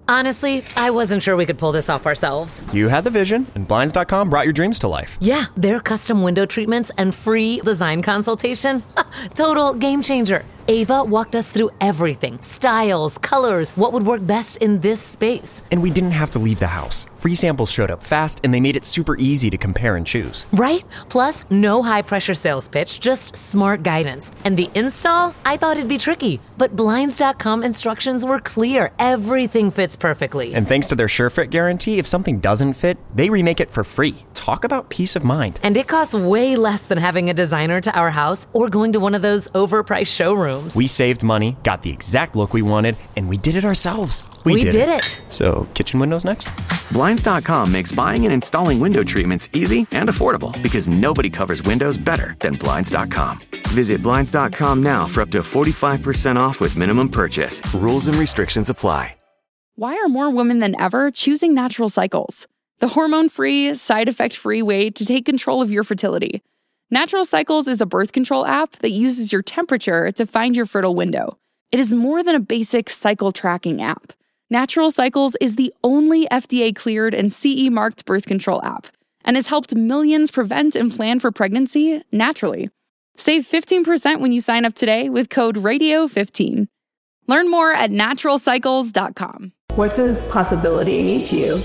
Honestly, I wasn't sure we could pull this off ourselves. You had the vision, and Blinds.com brought your dreams to life. Yeah, their custom window treatments and free design consultation. Total game changer. Ava walked us through everything. Styles, colors, what would work best in this space. And we didn't have to leave the house. Free samples showed up fast, and they made it super easy to compare and choose. Right? Plus, no high-pressure sales pitch, just smart guidance. And the install? I thought it'd be tricky. But Blinds.com instructions were clear. Everything fits perfectly. And thanks to their SureFit guarantee, if something doesn't fit, they remake it for free. Talk about peace of mind. And it costs way less than having a designer to our house or going to one of those overpriced showrooms. We saved money, got the exact look we wanted, and we did it ourselves. We did it. So, kitchen windows next? Blinds.com makes buying and installing window treatments easy and affordable because nobody covers windows better than Blinds.com. Visit Blinds.com now for up to 45% off with minimum purchase. Rules and restrictions apply. Why are more women than ever choosing Natural Cycles? The hormone-free, side-effect-free way to take control of your fertility. Natural Cycles is a birth control app that uses your temperature to find your fertile window. It is more than a basic cycle tracking app. Natural Cycles is the only FDA-cleared and CE-marked birth control app and has helped millions prevent and plan for pregnancy naturally. Save 15% when you sign up today with code RADIO15. Learn more at naturalcycles.com. What does possibility mean to you?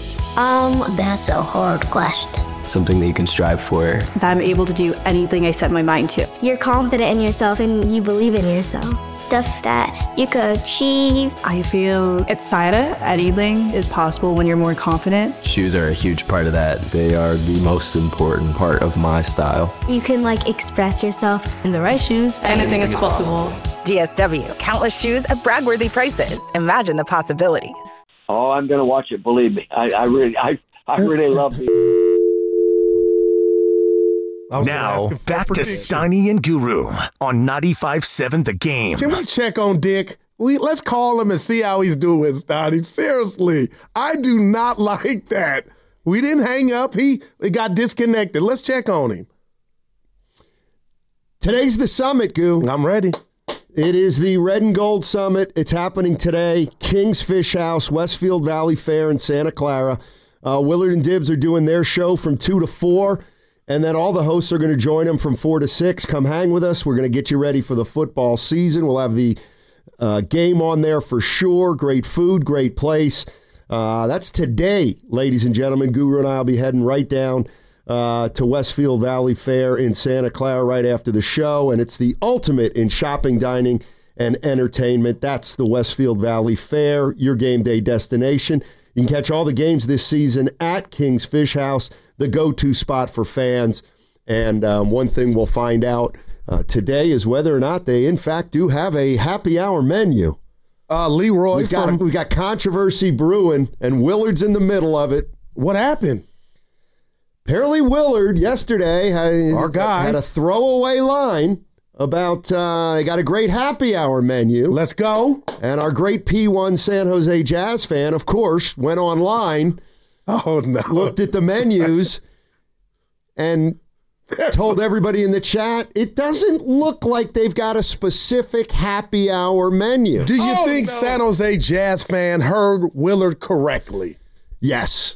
That's a hard question. Something that you can strive for. That I'm able to do anything I set my mind to. You're confident in yourself and you believe in yourself. Stuff that you could achieve. I feel excited. Anything is possible when you're more confident. Shoes are a huge part of that. They are the most important part of my style. You can express yourself. In the right shoes, anything is possible. DSW, countless shoes at brag-worthy prices. Imagine the possibilities. Oh, I'm going to watch it. Believe me, I really love it. Now, back to Steiny and Guru on 95.7 The Game. Can we check on Dick? Let's call him and see how he's doing, Steiny. Seriously, I do not like that. We didn't hang up. He got disconnected. Let's check on him. Today's the summit, Goo. I'm ready. It is the Red and Gold Summit. It's happening today. King's Fish House, Westfield Valley Fair in Santa Clara. Willard and Dibbs are doing their show from 2 to 4. And then all the hosts are going to join them from 4 to 6. Come hang with us. We're going to get you ready for the football season. We'll have the game on there for sure. Great food, great place. That's today, ladies and gentlemen. Guru and I will be heading right down to Westfield Valley Fair in Santa Clara right after the show. And it's the ultimate in shopping, dining, and entertainment. That's the Westfield Valley Fair, your game day destination. You can catch all the games this season at King's Fish House, the go-to spot for fans. And one thing we'll find out today is whether or not they, in fact, do have a happy hour menu. Leroy, we got controversy brewing, and Willard's in the middle of it. What happened? Apparently Willard yesterday our guy had a throwaway line about they got a great happy hour menu. Let's go. And our great P1 San Jose Jazz fan, of course, went online. Oh, no. Looked at the menus and told everybody in the chat, it doesn't look like they've got a specific happy hour menu. Do you think San Jose Jazz fan heard Willard correctly? Yes,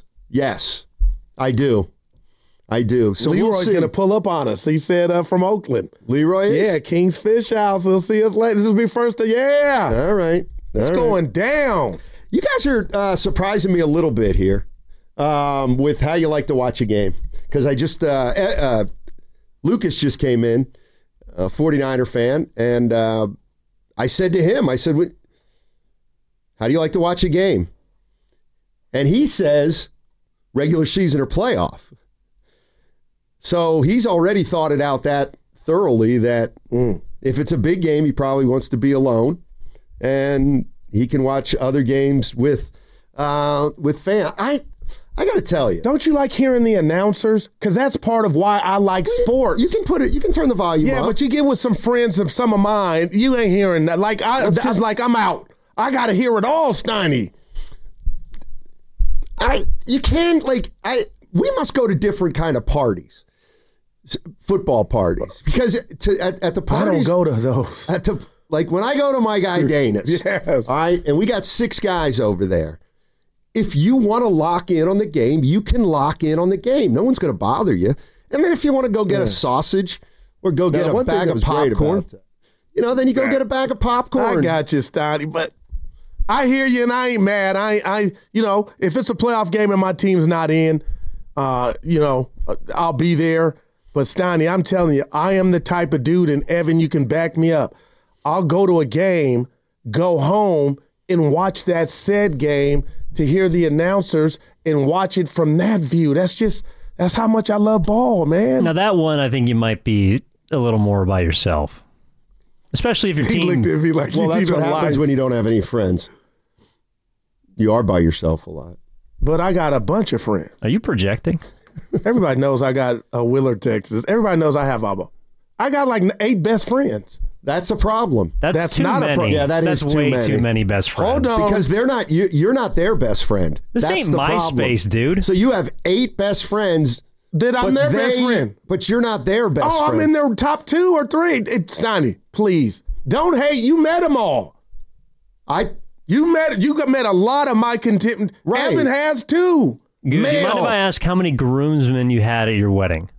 I do. So Leroy's going to pull up on us. He said from Oakland. Leroy is? Yeah, King's Fish House. He'll see us later. This will be first. Yeah. All right. It's going down. You guys are surprising me a little bit here with how you like to watch a game. Because I just, Lucas just came in, a 49er fan, and I said to him, how do you like to watch a game? And he says, regular season or playoff. So he's already thought it out that thoroughly that if it's a big game, he probably wants to be alone, and he can watch other games with fans. I got to tell you, don't you like hearing the announcers? Because that's part of why I like sports. You can turn the volume up. Yeah, but you get with some friends of some of mine, you ain't hearing that. I'm out. I got to hear it all, Steiny. We must go to different kind of parties. Football parties, because at the parties, I don't go to those. When I go to my guy Dana's, yes, all right, and we got 6 guys over there, if you want to lock in on the game, you can lock in on the game. No one's going to bother you. And then if you want to go get a sausage or go get a bag of popcorn, then you go get a bag of popcorn. I got you, Steiny, but I hear you and I ain't mad. If it's a playoff game and my team's not in, I'll be there. But Steiny, I'm telling you, I am the type of dude, and Evan, you can back me up. I'll go to a game, go home, and watch that said game to hear the announcers and watch it from that view. That's how much I love ball, man. Now that one, I think you might be a little more by yourself, especially if your team. He looked at me like, well, that's what happens when you don't have any friends. You are by yourself a lot. But I got a bunch of friends. Are you projecting? Everybody knows I got a Willard, Texas. Everybody knows I have I got like 8 best friends. That's a problem. That's not many. a problem. Yeah, that's way too many best friends. Hold on. Because they're not. You're not their best friend. This that's ain't the MySpace, problem. dude. So you have 8 best friends. I'm their best friend. But you're not their best friend. I'm in their top 2 or 3. Steiny, please. Don't hate. You met them all. You met a lot of my contempt. Right. Evan has too. Good. Do you mind if I ask how many groomsmen you had at your wedding?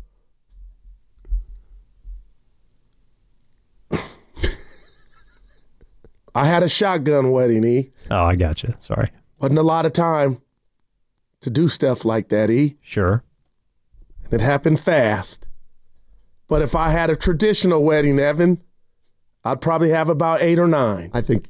I had a shotgun wedding, E. Oh, I got you. Sorry. Wasn't a lot of time to do stuff like that, E. Sure. And it happened fast. But if I had a traditional wedding, Evan, I'd probably have about 8 or 9.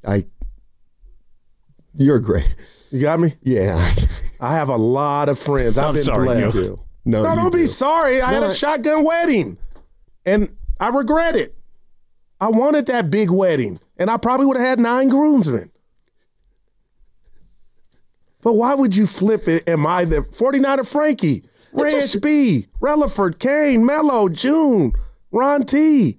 You're great. You got me? Yeah. I have a lot of friends. I've been blessed. No, don't be sorry. I had a shotgun wedding, and I regret it. I wanted that big wedding, and I probably would have had 9 groomsmen. But why would you flip it? Am I the 49er Frankie, Ranch B, Relaford, Kane, Mello, June, Ron T,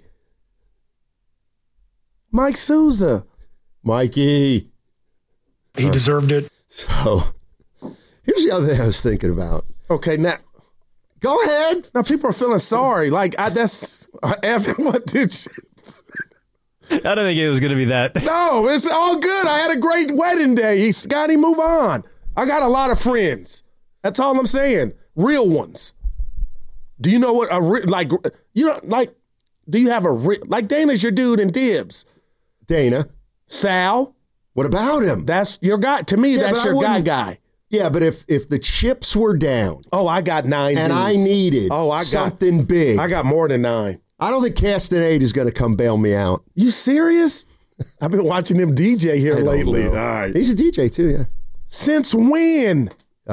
Mike Souza. Mikey. He deserved it. So, here's the other thing I was thinking about. Okay, now. Go ahead. Now, people are feeling sorry. Evan, what did you... I don't think it was going to be that. No, it's all good. I had a great wedding day. Scotty, move on. I got a lot of friends. That's all I'm saying. Real ones. Do you know what do you have like Dana's your dude in Dibs? Dana. Sal. What about him? That's your guy. To me, that's your guy. Yeah, but if the chips were down. Oh, I got 9 and dudes. I needed something big. I got more than 9. I don't think Castaneda is going to come bail me out. You serious? I've been watching him DJ here lately. All right. He's a DJ too, yeah. Since when?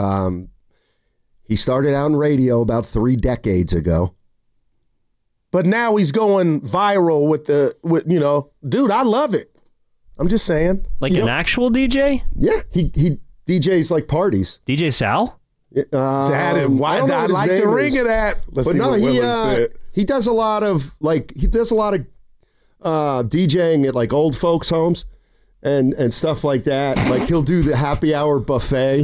He started out in radio about 3 decades ago. But now he's going viral with dude, I love it. I'm just saying. Like an actual DJ? Yeah, he DJs like parties. DJ Sal? I'd like to ring of that. Let's see what Willard said. He does a lot of DJing at like old folks' homes and stuff like that. Like he'll do the happy hour buffet.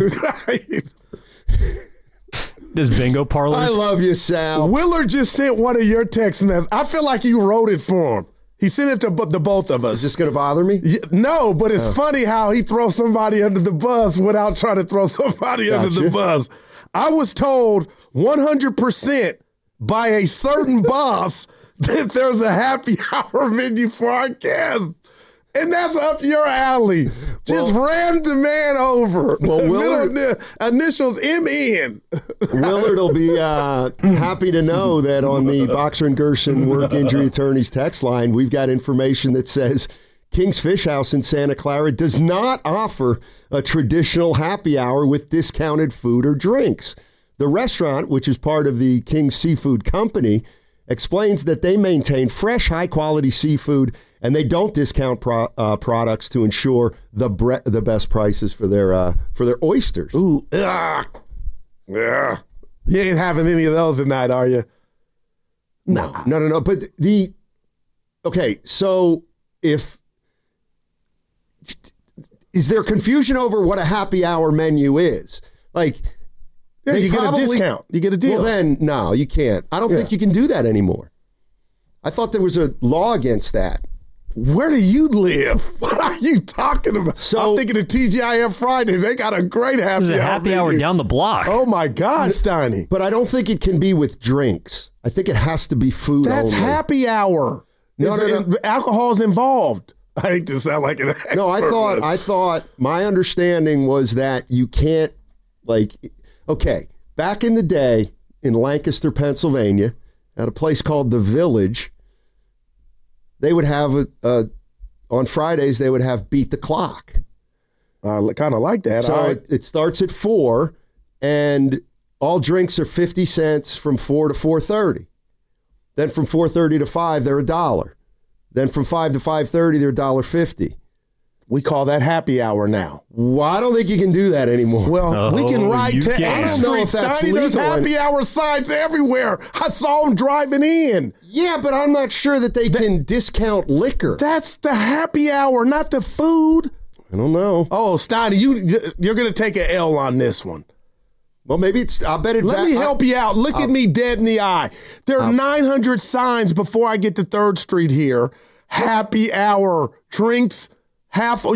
Does bingo parlors? I love you, Sal. Willard just sent one of your text messages. I feel like you wrote it for him. He sent it to the both of us. Is this going to bother me? No, but it's funny how he throws somebody under the bus without trying to throw somebody under the bus. I was told 100% by a certain boss that there's a happy hour menu for our guests. And that's up your alley. Just ran the man over. Well, Willard, initials MN. Willard will be happy to know that on the Boxer and Gerson Work Injury Attorneys text line, we've got information that says King's Fish House in Santa Clara does not offer a traditional happy hour with discounted food or drinks. The restaurant, which is part of the King's Seafood Company, explains that they maintain fresh, high-quality seafood and they don't discount products to ensure the best prices for their oysters. Ooh, yeah. You ain't having any of those tonight, are you? No. But so is there confusion over what a happy hour menu is? Like, yeah, you get a discount. You get a deal. Well, then, no, you can't. I don't think you can do that anymore. I thought there was a law against that. Where do you live? What are you talking about? So, I'm thinking of TGIF Fridays. They got a great happy hour. There's a happy hour down the block. Oh, my God, Steiny. But I don't think it can be with drinks. I think it has to be food That's only. happy hour. No. Alcohol's involved. I hate to sound like an expert. No, I thought my understanding was that you can't, back in the day in Lancaster, Pennsylvania, at a place called The Village, they would have, on Fridays, they would have Beat the Clock. I kind of like that. So it starts at 4, and all drinks are 50 cents from 4 to 4:30. Then from 4:30 to 5, they're $1. Then from 5 to 5:30, they're $1.50. We call that happy hour now. Well, I don't think you can do that anymore. Well, we can ride to A Street. There's happy hour signs everywhere. I saw them driving in. Yeah, but I'm not sure that they can discount liquor. That's the happy hour, not the food. I don't know. Oh, Steiny, you're going to take an L on this one. Well, maybe I'll bet it. Let me help you out. Look at me dead in the eye. There are 900 signs before I get to 3rd Street here. Happy hour. Drinks, happy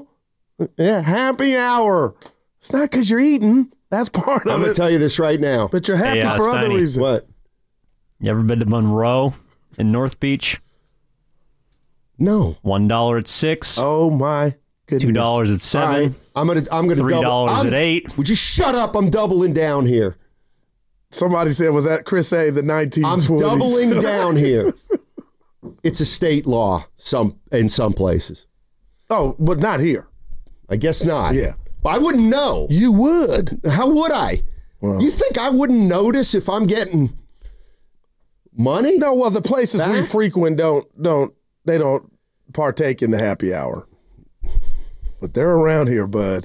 hour. It's not because you're eating. That's part of it. I'm going to tell you this right now. But you're happy for other reasons. What? You ever been to Monroe in North Beach? No. $1 at 6. Oh, my goodness. $2 at 7. Right. I'm gonna $3 at 8. Would you shut up? I'm doubling down here. Somebody said, was that Chris A. the 1920s? I'm doubling down here. It's a state law in some places. Oh, but not here. I guess not. Yeah. I wouldn't know. You would. How would I? Well, you think I wouldn't notice if I'm getting money? No, well, the places we frequent don't partake in the happy hour. But they're around here, bud.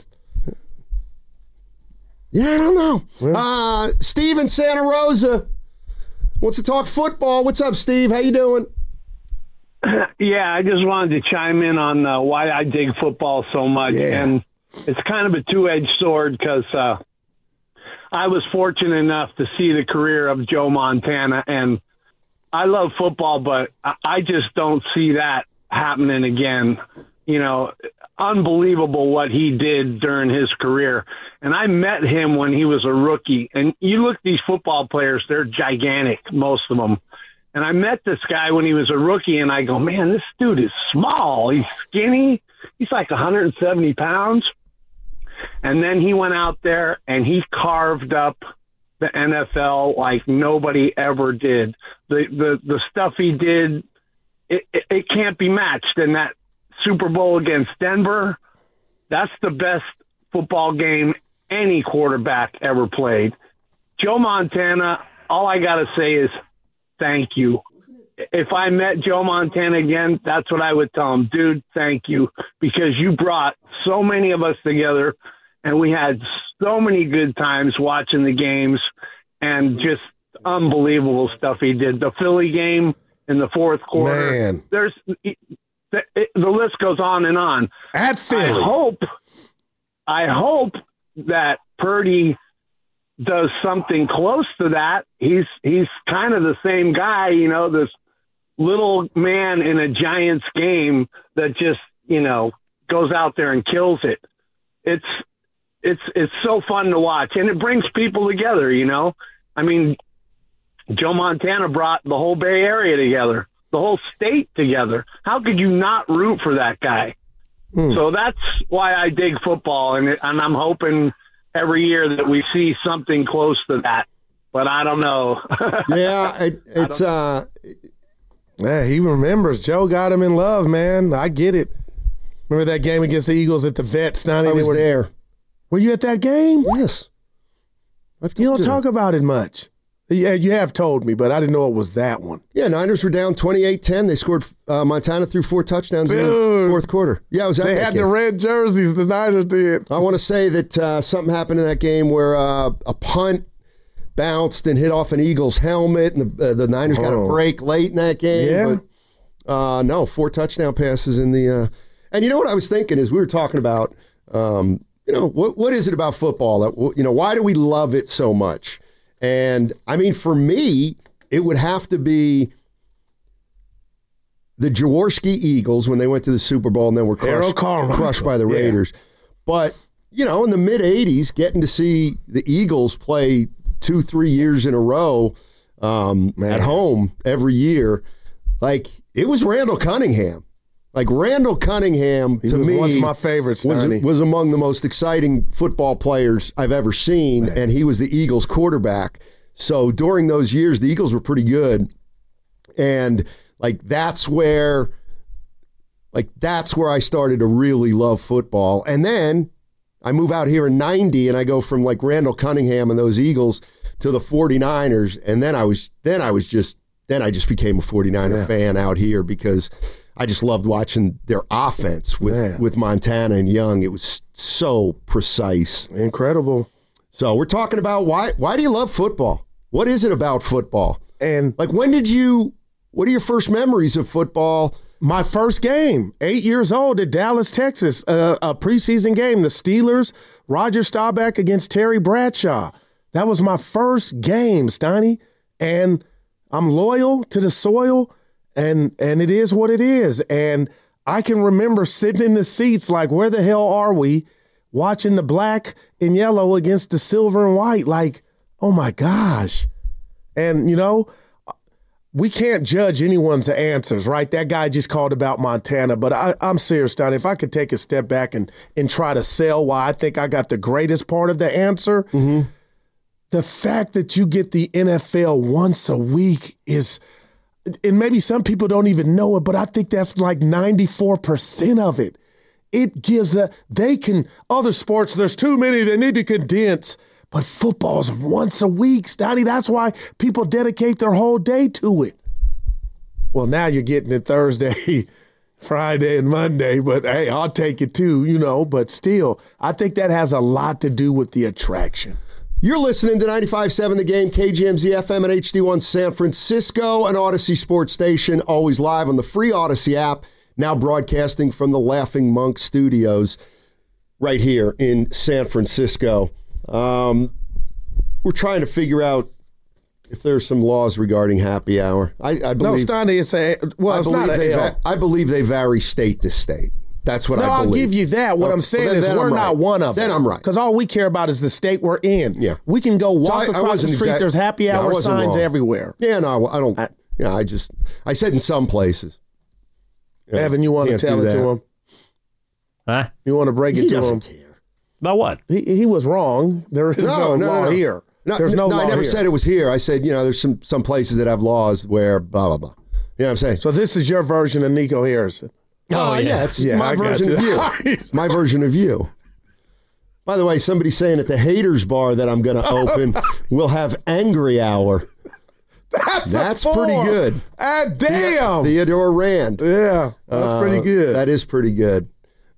Yeah, I don't know. Well, Steve in Santa Rosa wants to talk football. What's up, Steve? How you doing? Yeah, I just wanted to chime in on why I dig football so much. Yeah. And it's kind of a two-edged sword because I was fortunate enough to see the career of Joe Montana. And I love football, but I just don't see that happening again. You know, unbelievable what he did during his career. And I met him when he was a rookie. And you look at these football players, they're gigantic, most of them. And I met this guy when he was a rookie, and I go, man, this dude is small. He's skinny. He's like 170 pounds. And then he went out there, and he carved up the NFL like nobody ever did. The stuff he did, it can't be matched. And that Super Bowl against Denver, that's the best football game any quarterback ever played. Joe Montana, all I got to say is thank you. If I met Joe Montana again, that's what I would tell him. Dude, thank you, because you brought so many of us together, and we had so many good times watching the games, and just unbelievable stuff he did. The Philly game in the fourth quarter. Man. The list goes on and on. At Philly. I hope that Purdy does something close to that. He's kind of the same guy, you know, this little man in a Giants game that just, you know, goes out there and kills it. It's so fun to watch, and it brings people together, you know. I mean, Joe Montana brought the whole Bay Area together, the whole state together. How could you not root for that guy? So that's why I dig football, and I'm hoping every year that we see something close to that. But I don't know. Yeah, yeah, he remembers. Joe got him in love, man. I get it. Remember that game against the Eagles at the Vet, Stoney? I was there. Were you at that game? Yes. You don't talk about it much. Yeah, you have told me, but I didn't know it was that one. Yeah, Niners were down 28-10. They scored. Montana threw 4 touchdowns in the fourth quarter. Yeah, it was. They had the red jerseys. The Niners did. I want to say that something happened in that game where a punt bounced and hit off an Eagles helmet, and the Niners got a break late in that game. Yeah. But, no, 4 touchdown passes in the. And you know what I was thinking is we were talking about. You know, what is it about football that, you know, why do we love it so much? And I mean, for me, it would have to be the Jaworski Eagles when they went to the Super Bowl and then were crushed by the Raiders. Yeah. But, in the mid-'80s, getting to see the Eagles play 2-3 years in a row at home every year, like, it was Randall Cunningham. Like, Randall Cunningham, to me, once my favorites, was among the most exciting football players I've ever seen, and he was the Eagles quarterback. So during those years, the Eagles were pretty good. And, that's where I started to really love football. And then I move out here in 90, and I go from, Randall Cunningham and those Eagles to the 49ers, and then I just became a 49er fan out here because I just loved watching their offense with Montana and Young. It was so precise. Incredible. So we're talking about why do you love football? What is it about football? And what are your first memories of football? My first game, 8 years old at Dallas, Texas, a preseason game, the Steelers, Roger Staubach against Terry Bradshaw. That was my first game, Steiny, and I'm loyal to the soil. And it is what it is. And I can remember sitting in the seats like, where the hell are we? Watching the black and yellow against the silver and white. Like, oh, my gosh. And, we can't judge anyone's answers, right? That guy just called about Montana. But I'm serious, Don. If I could take a step back and try to sell why I think I got the greatest part of the answer, the fact that you get the NFL once a week is – and maybe some people don't even know it, but I think that's like 94% of it. It gives other sports, there's too many, they need to condense, but football's once a week, Stoddy. That's why people dedicate their whole day to it. Well, now you're getting it Thursday, Friday, and Monday, but hey, I'll take it too, but still, I think that has a lot to do with the attraction. You're listening to 95.7 The Game, KGMZ FM and HD1 San Francisco, an Odyssey sports station, always live on the free Odyssey app, now broadcasting from the Laughing Monk Studios right here in San Francisco. We're trying to figure out if there's some laws regarding happy hour. I believe, no, Steiny, it's not an L. I believe they vary state to state. That's what I believe. No, I'll give you that. What I'm saying is we're not one of them. Then I'm right. Because all we care about is the state we're in. Yeah. We can go walk across the street. There's happy hour signs everywhere. Yeah, no, I don't. I said in some places. Evan, you want to tell it to him? Huh? You want to break it to him? He doesn't care. About what? He was wrong. There is no law here. There's no law I never here. said it was here. I said, there's some places that have laws where blah, blah, blah. You know what I'm saying? So this is your version of Nico Harrison. Oh, yeah. It's my version of you. My version of you. By the way, somebody's saying at the Haters Bar that I'm going to open, we'll have Angry Hour. That's pretty good. Damn. Theodore Rand. Yeah, that's pretty good. That is pretty good.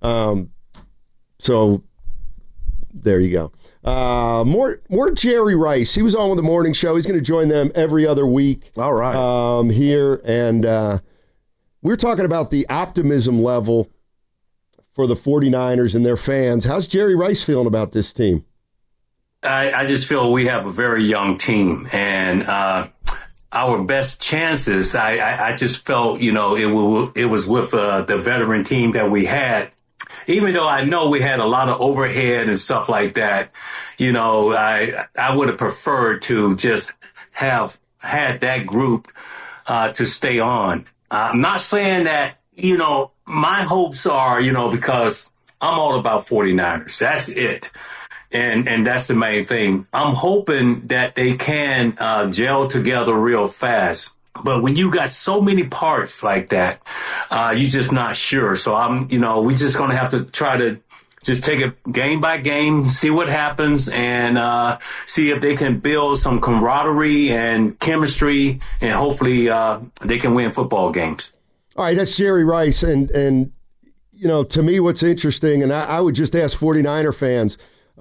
So there you go. More Jerry Rice. He was on with the morning show. He's going to join them every other week. All right. Here. And we're talking about the optimism level for the 49ers and their fans. How's Jerry Rice feeling about this team? I just feel we have a very young team, and our best chances, I just felt, it was with the veteran team that we had. Even though I know we had a lot of overhead and stuff like that, I would have preferred to just have had that group to stay on. I'm not saying that, my hopes are, because I'm all about 49ers. That's it. And that's the main thing. I'm hoping that they can gel together real fast. But when you got so many parts like that, you're just not sure. So we're just going to have to try to just take it game by game, see what happens, and see if they can build some camaraderie and chemistry, and hopefully they can win football games. All right, that's Jerry Rice. And to me, what's interesting, and I would just ask 49er fans,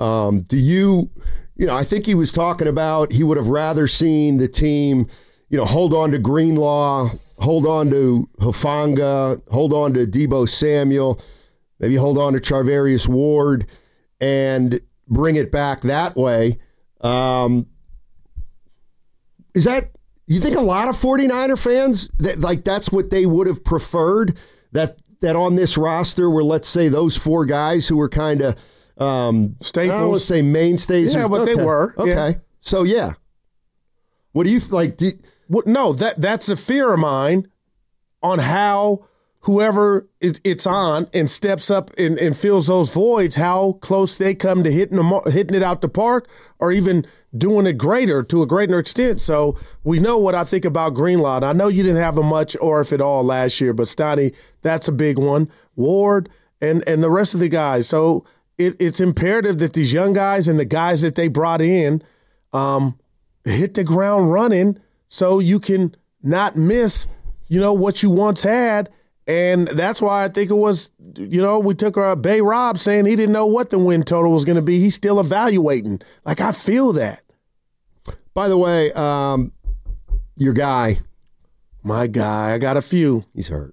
I think he was talking about he would have rather seen the team, hold on to Greenlaw, hold on to Hufanga, hold on to Deebo Samuel, maybe hold on to Charvarius Ward and bring it back that way. Is You think a lot of 49er fans, that's what they would have preferred, that on this roster were, let's say, those four guys who were kind of staples. I don't want to say mainstays. Yeah, but they were. Okay. Yeah. So, yeah. What do you like? No, that's a fear of mine on how whoever it's on and steps up and fills those voids, how close they come to hitting it out the park or even doing it to a greater extent. So we know what I think about Greenlaw. And I know you didn't have him much or if at all last year, but Stoney, that's a big one. Ward and the rest of the guys. So it's imperative that these young guys and the guys that they brought in hit the ground running so you can not miss, what you once had. And that's why I think it was, we took Bay Rob saying he didn't know what the win total was going to be. He's still evaluating. Like, I feel that. By the way, your guy. My guy. I got a few. He's hurt.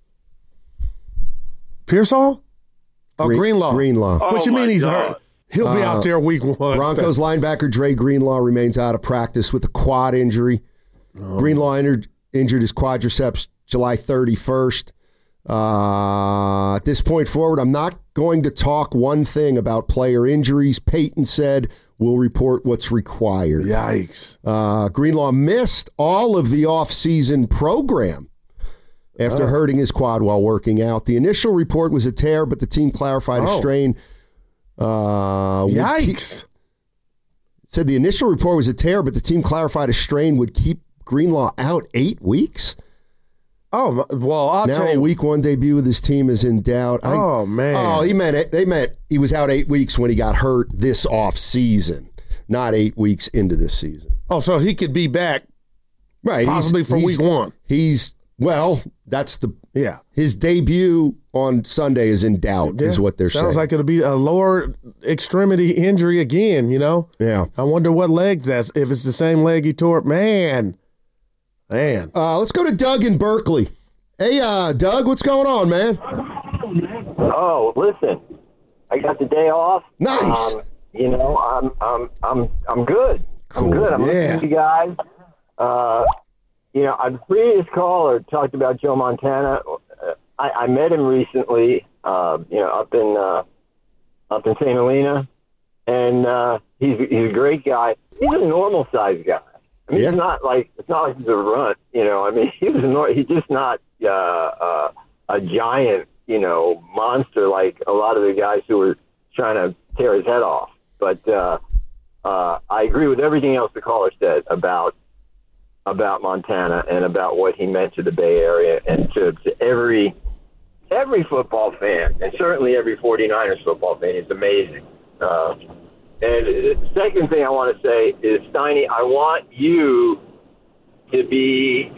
Pearsall? Oh, Greenlaw. Greenlaw. What you mean he's hurt? He'll be out there week 1. Broncos linebacker Dre Greenlaw remains out of practice with a quad injury. Greenlaw injured his quadriceps July 31st. At this point forward, I'm not going to talk one thing about player injuries. Peyton said we'll report what's required. Yikes. Greenlaw missed all of the offseason program after hurting his quad while working out. The initial report was a tear, but the team clarified a strain. Yikes. Said the initial report was a tear, but the team clarified a strain would keep Greenlaw out 8 weeks. Oh, well, I'll tell you. Now a week 1 debut with his team is in doubt. Man. Oh, he meant it. They meant he was out 8 weeks when he got hurt this off season, not 8 weeks into this season. Oh, so he could be back possibly for week 1. His debut on Sunday is in doubt, is what they're saying. Sounds like it'll be a lower extremity injury again, Yeah. I wonder what leg that's, if it's the same leg he tore. Man. Let's go to Doug in Berkeley. Hey, Doug, what's going on, man? Oh, listen, I got the day off. Nice. I'm good. Cool. I'm good. I'm listening to you guys. The previous caller talked about Joe Montana. I met him recently, up in St. Helena, and he's a great guy. He's a normal sized guy. I mean, it's not like he's a runt, I mean, he's just not a giant, monster like a lot of the guys who were trying to tear his head off. But I agree with everything else the caller said about Montana and about what he meant to the Bay Area and to every football fan, and certainly every 49ers football fan. It's amazing. And the second thing I want to say is, Steiny, I want you to be,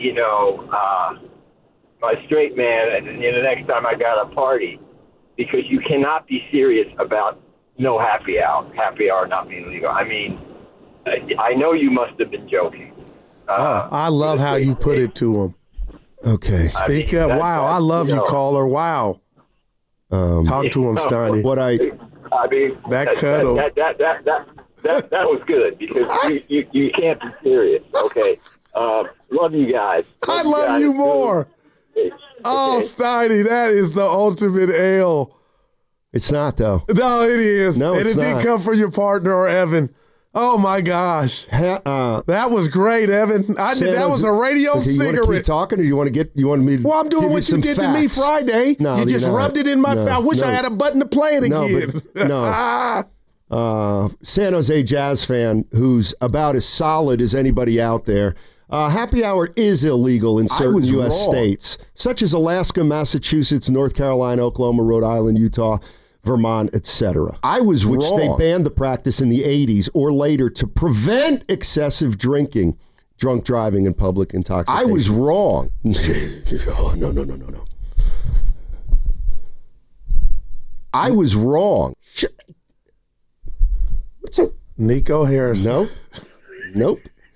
my straight man the next time I got a party, because you cannot be serious about no happy hour not being legal. I mean, I know you must have been joking. I love how you put it to him. Okay. Speak up. Wow, I love you, caller. Wow. Talk to him, Steiny. That cuddle. That was good, because you can't be serious. Okay. Love you guys. I love you more. Okay. Oh, Steiny, that is the ultimate ale. It's not, though. No, it is. No, and it's it didn't come from your partner or Evan. Oh, my gosh. That was great, Evan. That was a radio cigarette. You want to keep talking, or you want me to Well, I'm doing what you did to me Friday. No, you just rubbed it in my face. I wish I had a button to play it again. No. San Jose Jazz fan who's about as solid as anybody out there. Happy hour is illegal in certain U.S. states, such as Alaska, Massachusetts, North Carolina, Oklahoma, Rhode Island, Utah, Vermont, etc. I was wrong. Which they banned the practice in the 80s or later to prevent excessive drinking, drunk driving, and public intoxication. I was wrong. Oh, no. I was wrong. What's it? Nico Harris. Nope.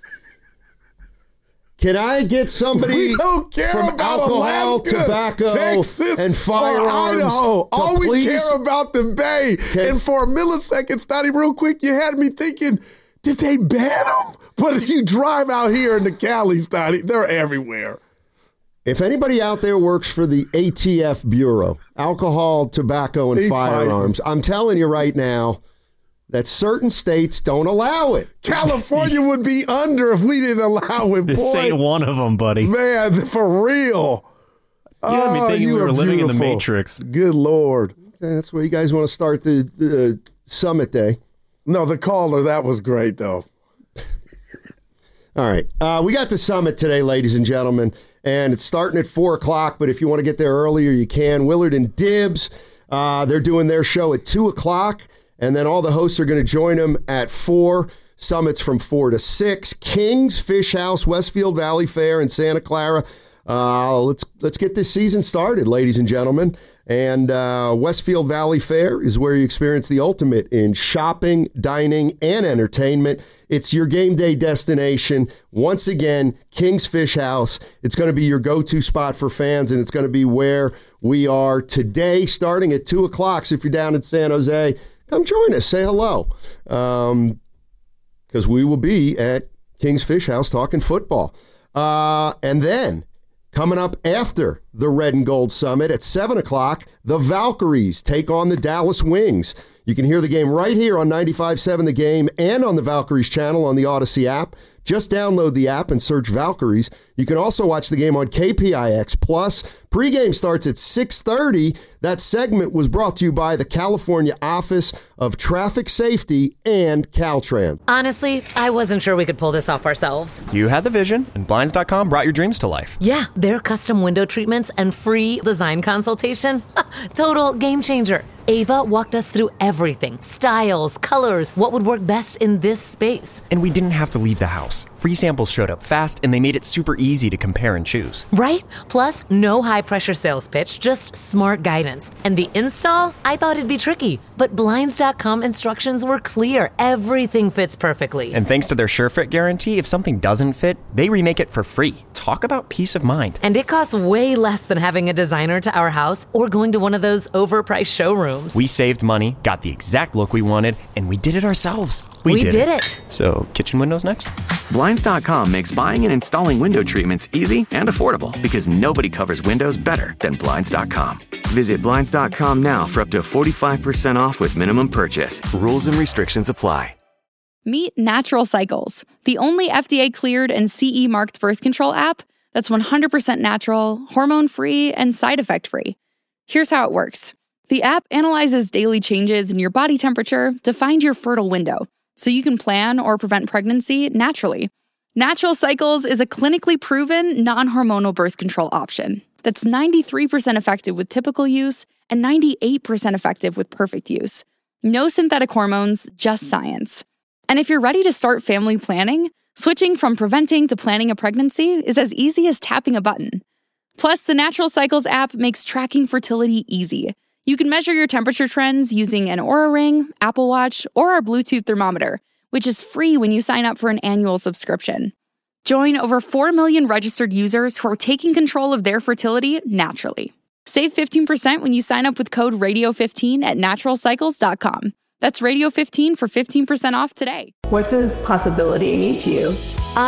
Can I get somebody from alcohol, Alaska, tobacco, Texas, and firearms? Idaho. All we please? care about the Bay. And for a millisecond, Stotty, real quick, you had me thinking Did they ban them? But if you drive out here in the Cali, Stoney, they're everywhere. If anybody out there works for the ATF Bureau, Alcohol, Tobacco, and Firearms, I'm telling you right now that certain states don't allow it. California would be under if we didn't allow it, This ain't one of them, buddy. Man, for real. You had me thinking we were living in the Matrix. Good Lord. Okay, that's where you guys want to start the summit day. No, the caller, that was great, though. All right. We got the summit today, ladies and gentlemen, and it's starting at 4 o'clock, but if you want to get there earlier, you can. Willard and Dibbs, they're doing their show at 2 o'clock, and then all the hosts are going to join them at 4. Summits from 4 to 6. King's Fish House, Westfield Valley Fair in Santa Clara. Let's get this season started, ladies and gentlemen. And Westfield Valley Fair is where you experience the ultimate in shopping, dining, and entertainment. It's your game day destination. Once again, King's Fish House. It's going to be your go-to spot for fans, and it's going to be where we are today, starting at 2 o'clock. So if you're down in San Jose, come join us. Say hello. Because we will be at King's Fish House talking football. And then, coming up after the Red and Gold Summit at 7 o'clock, the Valkyries take on the Dallas Wings. You can hear the game right here on 95.7 The Game and on the Valkyries channel on the Odyssey app. Just download the app and search Valkyries. You can also watch the game on KPIX. Plus, pregame starts at 6:30. That segment was brought to you by the California Office of Traffic Safety and Caltrans. Honestly, I wasn't sure we could pull this off ourselves. You had the vision, and Blinds.com brought your dreams to life. Yeah, their custom window treatments and free design consultation. Total game changer. Ava walked us through everything. Styles, colors, what would work best in this space. And we didn't have to leave the house. Free samples showed up fast, and they made it super easy to compare and choose. Right? Plus, no high-pressure sales pitch, just smart guidance. And the install? I thought it'd be tricky, but Blinds.com instructions were clear. Everything fits perfectly. And thanks to their SureFit guarantee, if something doesn't fit, they remake it for free. Talk about peace of mind. And it costs way less than having a designer to our house or going to one of those overpriced showrooms. We saved money, got the exact look we wanted, and we did it ourselves. We did it. So, kitchen windows next? Blinds.com makes buying and installing window treatments easy and affordable because nobody covers windows better than Blinds.com. Visit Blinds.com now for up to 45% off with minimum purchase. Rules and restrictions apply. Meet Natural Cycles, the only FDA-cleared and CE-marked birth control app that's 100% natural, hormone-free, and side effect-free. Here's how it works. The app analyzes daily changes in your body temperature to find your fertile window, so you can plan or prevent pregnancy naturally. Natural Cycles is a clinically proven, non-hormonal birth control option that's 93% effective with typical use and 98% effective with perfect use. No synthetic hormones, just science. And if you're ready to start family planning, switching from preventing to planning a pregnancy is as easy as tapping a button. Plus, the Natural Cycles app makes tracking fertility easy. You can measure your temperature trends using an Oura Ring, Apple Watch, or our Bluetooth thermometer, which is free when you sign up for an annual subscription. Join over 4 million registered users who are taking control of their fertility naturally. Save 15% when you sign up with code RADIO15 at naturalcycles.com. That's Radio15 for 15% off today. What does possibility mean to you?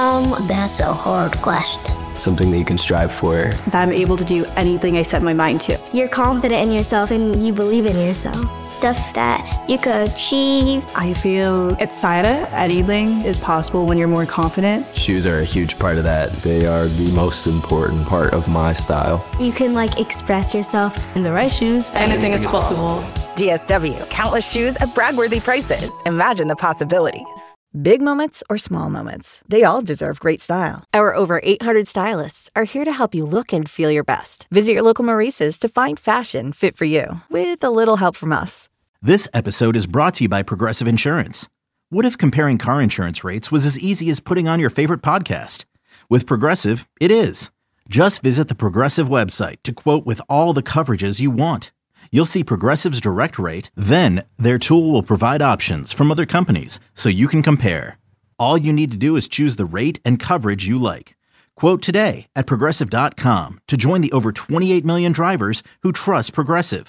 That's a hard question. Something that you can strive for. That I'm able to do anything I set my mind to. You're confident in yourself and you believe in yourself. Stuff that you could achieve. I feel excited. Anything is possible when you're more confident. Shoes are a huge part of that. They are the most important part of my style. You can express yourself. In the right shoes, anything is possible. DSW, countless shoes at Bragworthy prices. Imagine the possibilities. Big moments or small moments, they all deserve great style. Our over 800 stylists are here to help you look and feel your best. Visit your local Maurice's to find fashion fit for you, with a little help from us. This episode is brought to you by Progressive Insurance. What if comparing car insurance rates was as easy as putting on your favorite podcast? With Progressive, it is. Just visit the Progressive website to quote with all the coverages you want. You'll see Progressive's direct rate, then their tool will provide options from other companies so you can compare. All you need to do is choose the rate and coverage you like. Quote today at Progressive.com to join the over 28 million drivers who trust Progressive.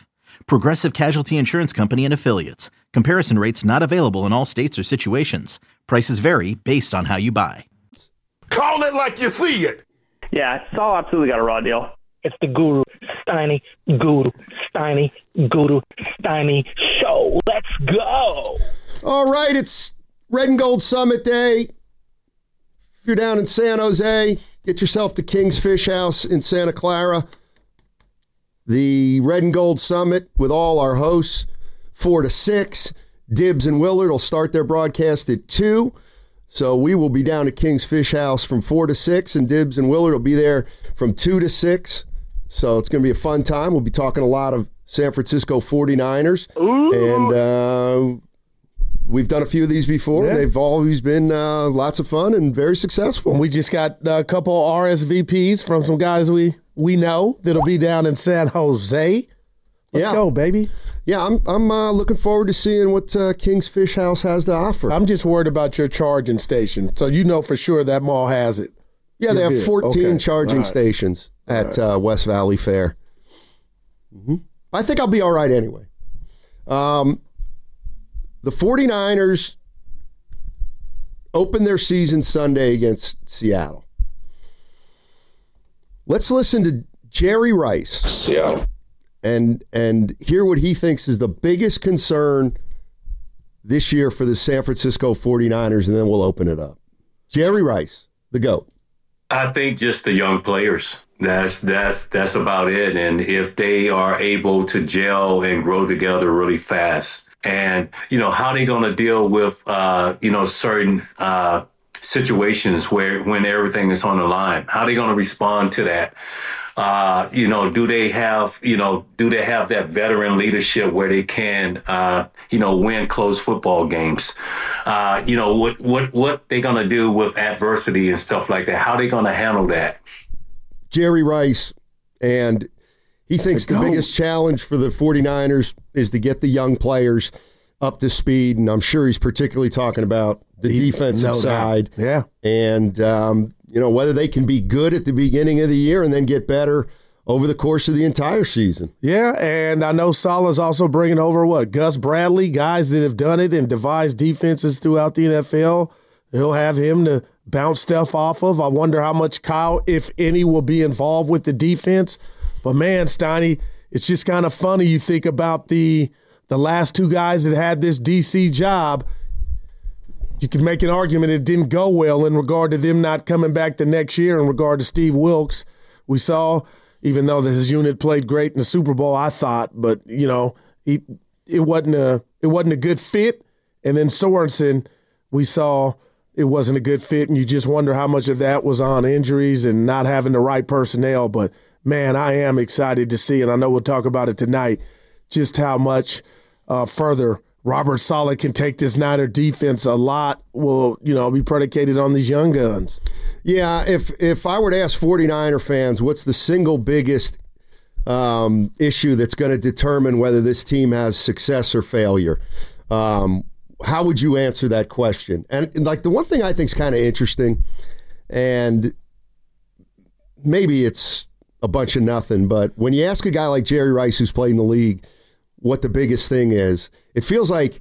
Progressive Casualty Insurance Company and Affiliates. Comparison rates not available in all states or situations. Prices vary based on how you buy. Call it like you see it. Yeah, Saul absolutely got a raw deal. It's the Guru Steiny Guru Steiny Guru Steiny show. Let's go. All right, it's Red and Gold Summit Day. If you're down in San Jose, get yourself to King's Fish House in Santa Clara. The Red and Gold Summit with all our hosts, 4 to 6. Dibbs and Willard will start their broadcast at 2. So we will be down at King's Fish House from 4 to 6, and Dibbs and Willard will be there from 2 to 6. So it's going to be a fun time. We'll be talking a lot of San Francisco 49ers. Ooh. And we've done a few of these before. Yeah. They've always been lots of fun and very successful. We just got a couple RSVPs from some guys we know that'll be down in San Jose. Let's go, baby. Yeah, I'm looking forward to seeing what King's Fish House has to offer. I'm just worried about your charging station. So you know for sure that mall has it. Yeah, they have 14 charging stations at West Valley Fair. Mm-hmm. I think I'll be all right anyway. The 49ers open their season Sunday against Seattle. Let's listen to Jerry Rice. Seattle. And hear what he thinks is the biggest concern this year for the San Francisco 49ers, and then we'll open it up. Jerry Rice, the GOAT. I think just the young players. That's about it. And if they are able to gel and grow together really fast, and how they going to deal with certain situations when everything is on the line, how they going to respond to that? Do they have that veteran leadership where they can, win close football games? What they going to do with adversity and stuff like that? How they going to handle that? Jerry Rice, and he thinks the biggest challenge for the 49ers is to get the young players up to speed, and I'm sure he's particularly talking about the defensive side. Yeah. And, whether they can be good at the beginning of the year and then get better over the course of the entire season. Yeah, and I know Salah's also bringing over, Gus Bradley, guys that have done it and devised defenses throughout the NFL. He'll have him to bounce stuff off of. I wonder how much Kyle, if any, will be involved with the defense. But, man, Steiny, it's just kind of funny. You think about the last two guys that had this DC job. You can make an argument it didn't go well in regard to them not coming back the next year in regard to Steve Wilks. We saw, even though his unit played great in the Super Bowl, I thought, but, it wasn't a good fit. And then Sorensen, we saw it wasn't a good fit, and you just wonder how much of that was on injuries and not having the right personnel. But, man, I am excited to see, and I know we'll talk about it tonight, just how much further Robert Saleh can take this Niner defense. A lot will, be predicated on these young guns. Yeah, if I were to ask 49er fans, what's the single biggest issue that's going to determine whether this team has success or failure, how would you answer that question? And the one thing I think is kind of interesting, and maybe it's a bunch of nothing, but when you ask a guy like Jerry Rice, who's played in the league, what the biggest thing is, it feels like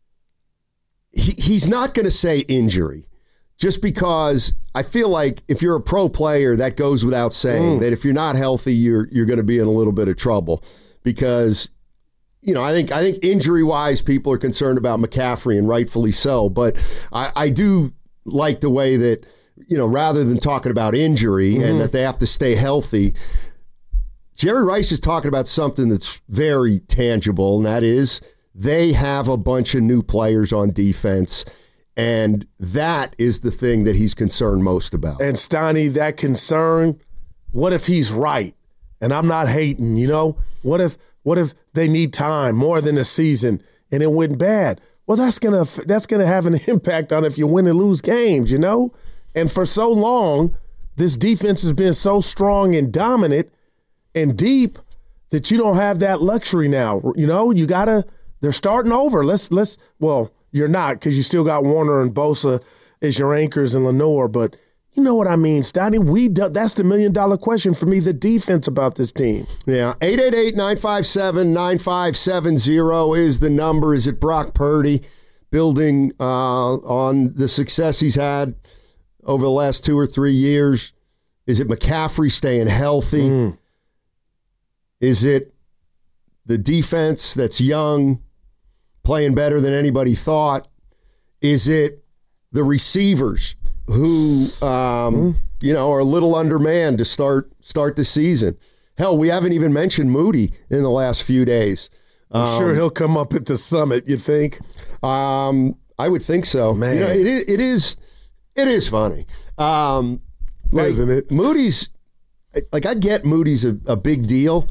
he's not going to say injury, just because I feel like if you're a pro player, that goes without saying, that if you're not healthy, you're going to be in a little bit of trouble. Because, I think injury-wise, people are concerned about McCaffrey, and rightfully so. But I do like the way that, rather than talking about injury and that they have to stay healthy, Jerry Rice is talking about something that's very tangible, and that is they have a bunch of new players on defense, and that is the thing that he's concerned most about. And Steiny, that concern, what if he's right? And I'm not hating, What if they need time more than a season and it went bad? Well, that's gonna have an impact on if you win and lose games, And for so long, this defense has been so strong and dominant and deep that you don't have that luxury now. They're starting over. Well, you're not, because you still got Warner and Bosa as your anchors and Lenore, but You know what I mean, Steiny? That's the $1 million question for me, the defense about this team. Yeah, 888-957-9570 is the number. Is it Brock Purdy building on the success he's had over the last 2 or 3 years? Is it McCaffrey staying healthy? Is it the defense that's young, playing better than anybody thought? Is it the receivers who are a little undermanned to start the season? Hell, we haven't even mentioned Moody in the last few days. I'm sure he'll come up at the summit, you think? I would think so. Man. It is funny. Isn't it? Moody's, I get Moody's a big deal,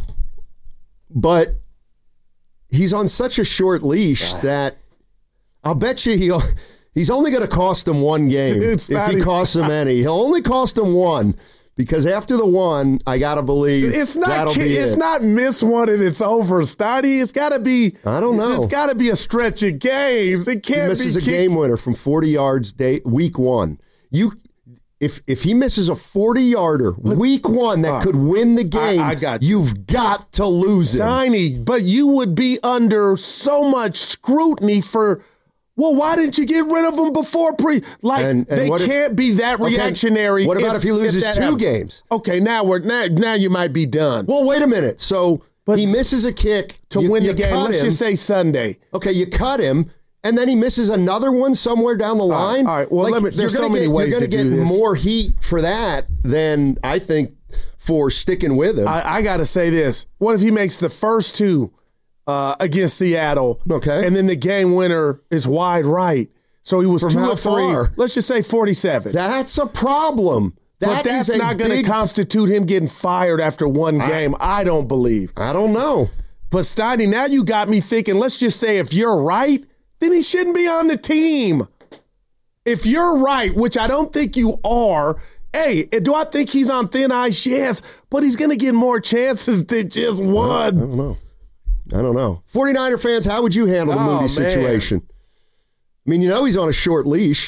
but he's on such a short leash that I'll bet you he's only going to cost him one game if he costs him any. He'll only cost him one, because after the one, I got to believe it's not it's not miss one and it's over, Steiny. It's got to be. I don't know. It's got to be a stretch of games. It can't be. He misses a game winner from 40 yards week one. If he misses a 40-yarder week one that could win the game, you've got to lose him. Steiny, but you would be under so much scrutiny for. Well, why didn't you get rid of them before they can't be that reactionary. Okay, what about if he loses 2 games? Okay, now you might be done. Well, wait a minute. So he misses a kick to win the game. Let's just say Sunday. Okay, you cut him, and then he misses another one somewhere down the line. All right. Well, there's so many ways to do this. You're going to get more heat for that than I think for sticking with him. I got to say this. What if he makes the first 2 against Seattle? Okay. And then the game winner is wide right. So he was From 2 how or 3. far? Let's just say 47. That's a problem. But that's not going to constitute him getting fired after one game, I don't believe. I don't know. But Steiny, now you got me thinking, let's just say if you're right, then he shouldn't be on the team. If you're right, which I don't think you are, hey, do I think he's on thin ice? Yes, but he's going to get more chances than just one. I don't know. 49er fans, how would you handle the Moody situation? I mean, he's on a short leash.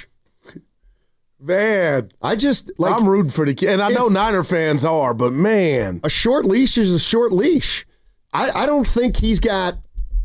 Man. I'm rooting for the kid. And I know Niner fans are, but man. A short leash is a short leash. I don't think he's got...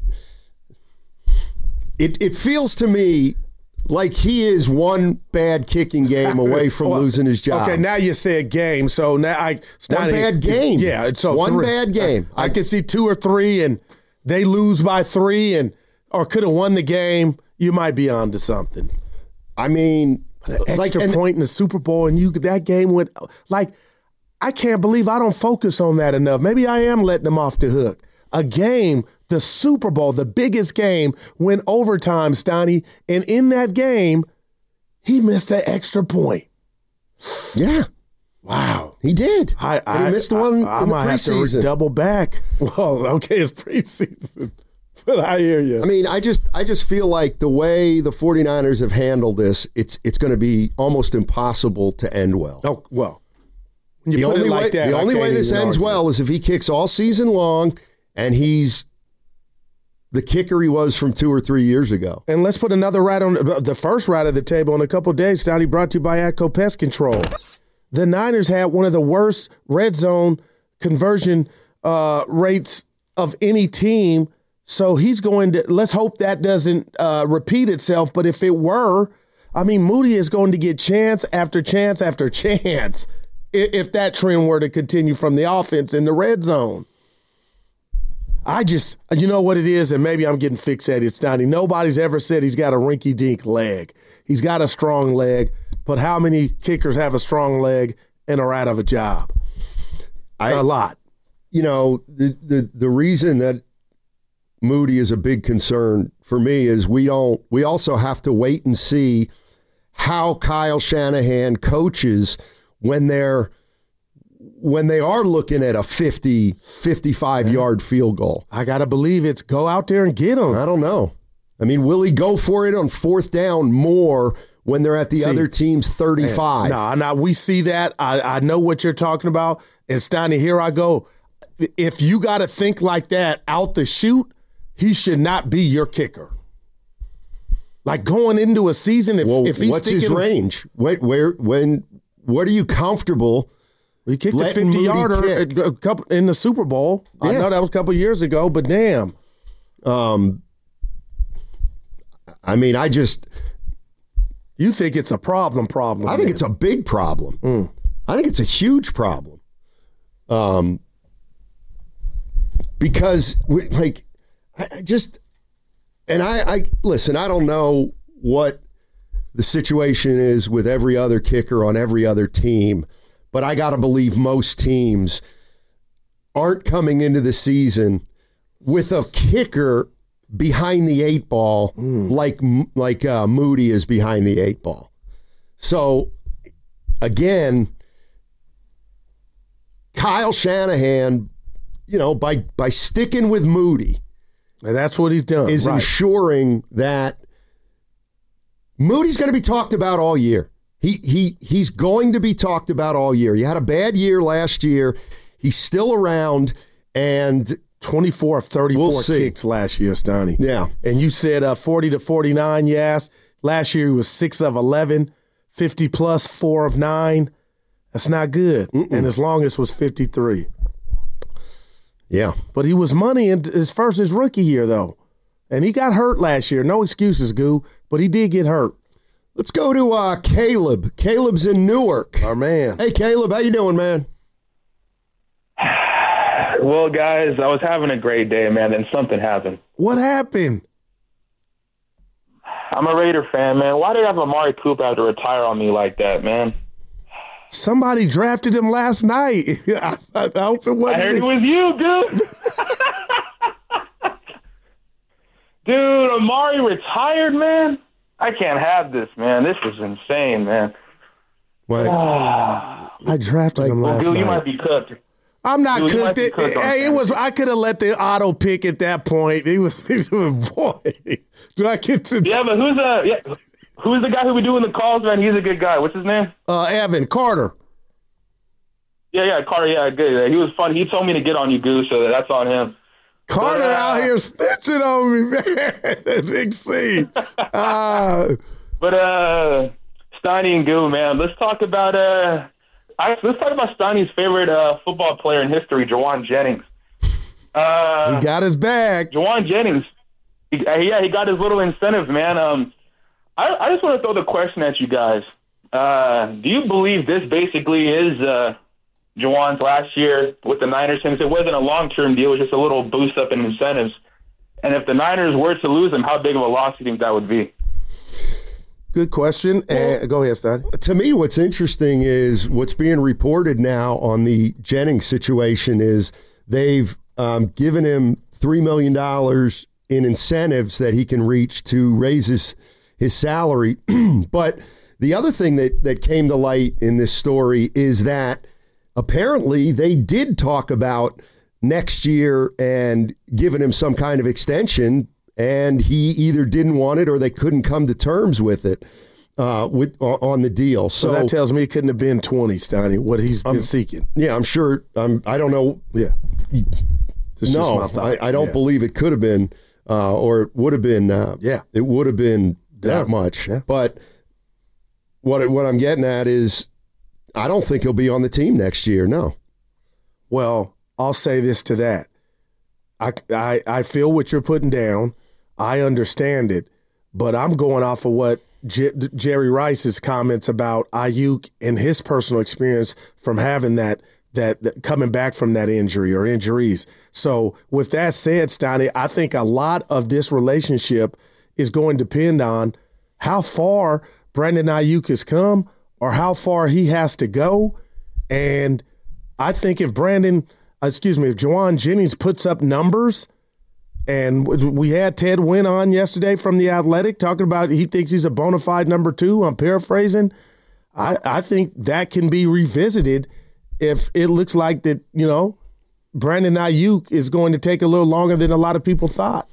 It feels to me like he is one bad kicking game away from losing his job. Okay, now you say a game, so now one bad game. Yeah, so one bad game. I can see 2 or 3, and they lose by 3, or could have won the game. You might be on to something. I mean, an extra point in the Super Bowl, and that game went I can't believe I don't focus on that enough. Maybe I am letting them off the hook. A game. The Super Bowl, the biggest game, went overtime, Steiny, and in that game, he missed an extra point. Yeah. Wow. He did. He missed the one in the preseason. I might have to double back. Well, okay, it's preseason, but I hear you. I mean, I just feel like the way the 49ers have handled this, it's going to be almost impossible to end well. Oh, well. The only way this ends well is if he kicks all season long and he's the kicker he was from 2 or 3 years ago. And let's put another rat on the first rat of the table in a couple of days. Steiny, brought to you by ATCO Pest Control. The Niners had one of the worst red zone conversion rates of any team. So he's going to, let's hope that doesn't repeat itself. But if it were, I mean, Moody is going to get chance after chance after chance if that trend were to continue from the offense in the red zone. You know what it is, and maybe I'm getting fixated, Steiny. Nobody's ever said he's got a rinky-dink leg. He's got a strong leg, but how many kickers have a strong leg and are out of a job? A lot. The reason that Moody is a big concern for me is we also have to wait and see how Kyle Shanahan coaches when they are looking at a 50, 55-yard field goal. I got to believe it's go out there and get them. I don't know. I mean, will he go for it on 4th down more when they're at the other team's 35? No, we see that. I know what you're talking about. And Steiny, here I go. If you got to think like that out the chute, he should not be your kicker. Like going into a season, if he's what's his range? When what are you comfortable? He kicked a 50-yarder in the Super Bowl. Yeah. I know that was a couple years ago, but damn. I mean, You think it's a problem? I think it's a big problem. I think it's a huge problem. Because, listen, I don't know what the situation is with every other kicker on every other team, but I got to believe most teams aren't coming into the season with a kicker behind the 8 ball like Moody is behind the 8 ball. So, again, Kyle Shanahan, by sticking with Moody, and that's what he's done, is ensuring that Moody's going to be talked about all year. He's going to be talked about all year. He had a bad year last year. He's still around, and 24 of 34 kicks last year, Stoney. Yeah. And you said 40 to 49, yes. Last year he was 6 of 11, 50 plus, 4 of 9. That's not good. And his longest was 53. Yeah. But he was money in his rookie year, though. And he got hurt last year. No excuses, Goo, but he did get hurt. Let's go to Caleb. Caleb's in Newark. Our man. Hey, Caleb, how you doing, man? Well, guys, I was having a great day, man, then something happened. What happened? I'm a Raider fan, man. Why did I have Amari Cooper have to retire on me like that, man? Somebody drafted him last night. I hope it wasn't. I heard it was you, dude. Dude, Amari retired, man? I can't have this, man. This is insane, man. What? I drafted him last night. You might be cooked. I'm not cooked. I could have let the auto pick at that point. He's boy. Do I get to? Yeah, but who's the guy who be doing the calls, man? He's a good guy. What's his name? Evan Carter. Yeah, Carter. Yeah, good. He was fun. He told me to get on you, Goose, so that's on him. Carter out here snitching on me, man. Big C. But Steiny and Goo, man. Let's talk about Steiny's favorite football player in history, Jawan Jennings. He got his bag. Jawan Jennings. He got his little incentive, man. I just want to throw the question at you guys. Do you believe this basically is Jawan's last year with the Niners, since it wasn't a long-term deal, it was just a little boost up in incentives? And if the Niners were to lose him, how big of a loss do you think that would be? Good question. Well, go ahead, Stan. To me, what's interesting is what's being reported now on the Jennings situation is they've given him $3 million in incentives that he can reach to raise his salary. But the other thing that came to light in this story is that apparently they did talk about next year and giving him some kind of extension, and he either didn't want it or they couldn't come to terms with it on the deal. So that tells me it couldn't have been 20, Steiny, what he's been seeking. Yeah, I'm sure. I don't know. Yeah. No, I don't believe it could have been or it would have been. It would have been that much. Yeah. But what I'm getting at is I don't think he'll be on the team next year, no. Well, I'll say this to that. I feel what you're putting down. I understand it. But I'm going off of what Jerry Rice's comments about Ayuk and his personal experience from having that coming back from that injury or injuries. So with that said, Steiny, I think a lot of this relationship is going to depend on how far Brandon Ayuk has come or how far he has to go. And I think if Jawan Jennings puts up numbers, and we had Ted Wynn on yesterday from The Athletic talking about he thinks he's a bona fide number 2. I'm paraphrasing. I think that can be revisited if it looks like that, Brandon Ayuk is going to take a little longer than a lot of people thought.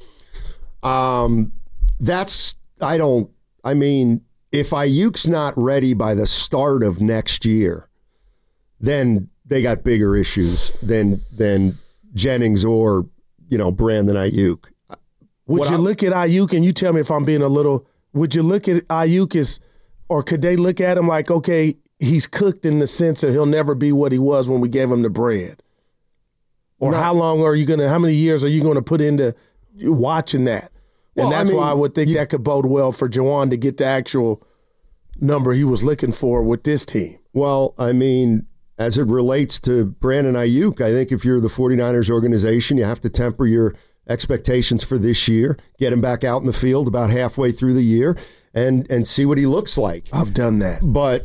If Ayuk's not ready by the start of next year, then they got bigger issues than Jennings or, Brandon Ayuk. Would you look at Ayuk and you tell me if I'm being would you look at Ayuk or could they look at him like, okay, he's cooked in the sense that he'll never be what he was when we gave him the bread? Or how many years are you going to put into watching that? And that's why I would think that could bode well for Juwan to get the actual number he was looking for with this team. Well, I mean, as it relates to Brandon Ayuk, I think if you're the 49ers organization, you have to temper your expectations for this year, get him back out in the field about halfway through the year, and see what he looks like. I've done that. But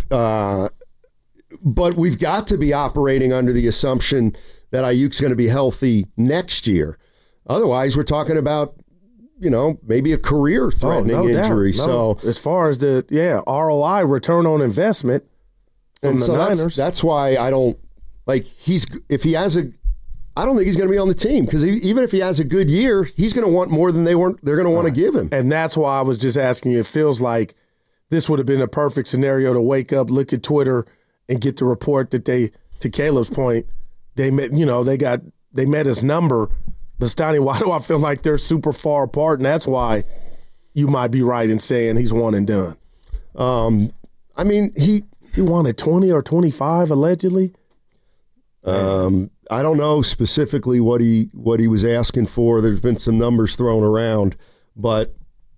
but we've got to be operating under the assumption that Ayuk's going to be healthy next year. Otherwise, we're talking about, maybe a career-threatening injury. So as far as the ROI, return on investment from the Niners. That's why I don't I don't think he's going to be on the team, because even if he has a good year, he's going to want more than they're going to want to give him. And that's why I was just asking you. It feels like this would have been a perfect scenario to wake up, look at Twitter, and get the report that to Caleb's point, they met his number. But Steiny, why do I feel like they're super far apart? And that's why you might be right in saying he's one and done. I mean, he wanted 20 or 25 allegedly. I don't know specifically what he was asking for. There's been some numbers thrown around, but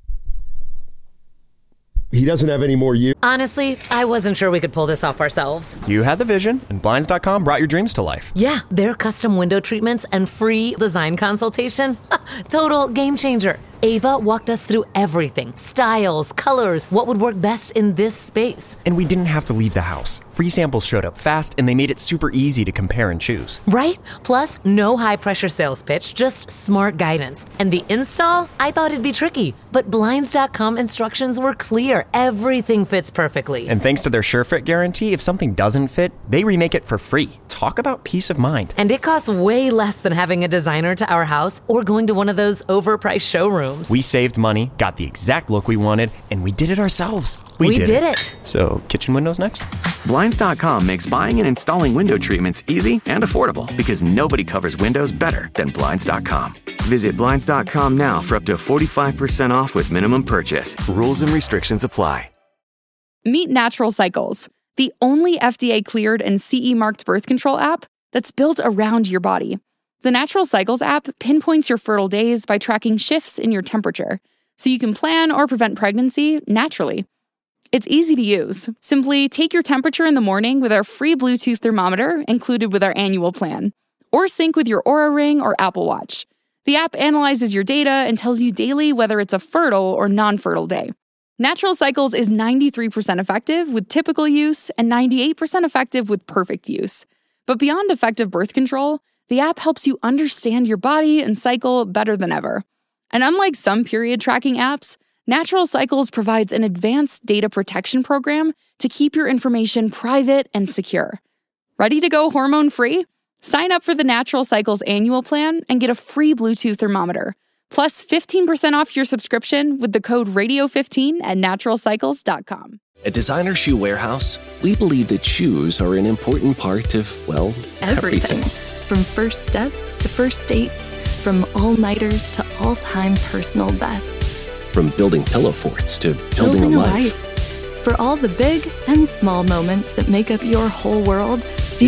he doesn't have any more years. Honestly, I wasn't sure we could pull this off ourselves. You had the vision, and Blinds.com brought your dreams to life. Yeah, their custom window treatments and free design consultation. Total game changer. Ava walked us through everything. Styles, colors, what would work best in this space. And we didn't have to leave the house. Free samples showed up fast, and they made it super easy to compare and choose. Right? Plus, no high-pressure sales pitch, just smart guidance. And the install? I thought it'd be tricky, but Blinds.com instructions were clear. Everything fits perfectly. And thanks to their SureFit guarantee, if something doesn't fit, they remake it for free. Talk about peace of mind. And it costs way less than having a designer to our house or going to one of those overpriced showrooms. We saved money, got the exact look we wanted, and we did it ourselves. We did it. So, kitchen windows next? Blinds.com makes buying and installing window treatments easy and affordable because nobody covers windows better than Blinds.com. Visit Blinds.com now for up to 45% off with minimum purchase. Rules and restrictions apply. Meet Natural Cycles, the only FDA-cleared and CE-marked birth control app that's built around your body. The Natural Cycles app pinpoints your fertile days by tracking shifts in your temperature, so you can plan or prevent pregnancy naturally. It's easy to use. Simply take your temperature in the morning with our free Bluetooth thermometer included with our annual plan, or sync with your Oura Ring or Apple Watch. The app analyzes your data and tells you daily whether it's a fertile or non-fertile day. Natural Cycles is 93% effective with typical use and 98% effective with perfect use. But beyond effective birth control, the app helps you understand your body and cycle better than ever. And unlike some period tracking apps, Natural Cycles provides an advanced data protection program to keep your information private and secure. Ready to go hormone-free? Sign up for the Natural Cycles annual plan and get a free Bluetooth thermometer, plus 15% off your subscription with the code RADIO15 at naturalcycles.com. At Designer Shoe Warehouse, we believe that shoes are an important part of, well, everything. From first steps to first dates, from all-nighters to all-time personal bests. From building pillow forts to building a life. For all the big and small moments that make up your whole world,